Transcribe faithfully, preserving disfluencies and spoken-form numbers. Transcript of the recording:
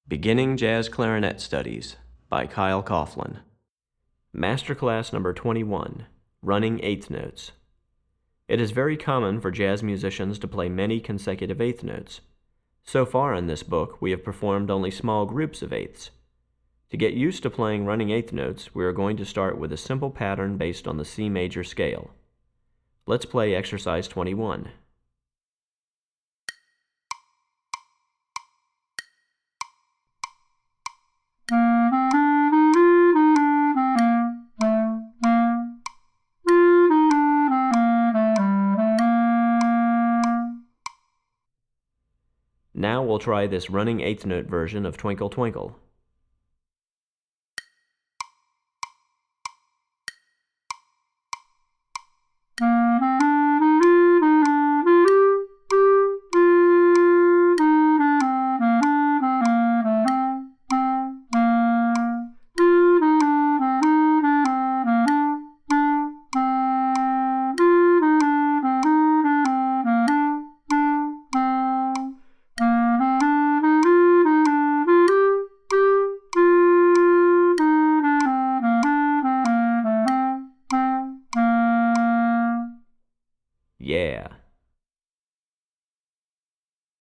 Beginning Jazz Clarinet Studies by Kyle Coughlin. Masterclass number twenty-one, Running Eighth Notes. It is very common for jazz musicians to play many consecutive eighth notes. So far in this book, we have performed only small groups of eighths. To get used to playing running eighth notes, we are going to start with a simple pattern based on the C major scale. Let's play exercise twenty-one. Now we'll try this running eighth note version of Twinkle Twinkle. Yeah.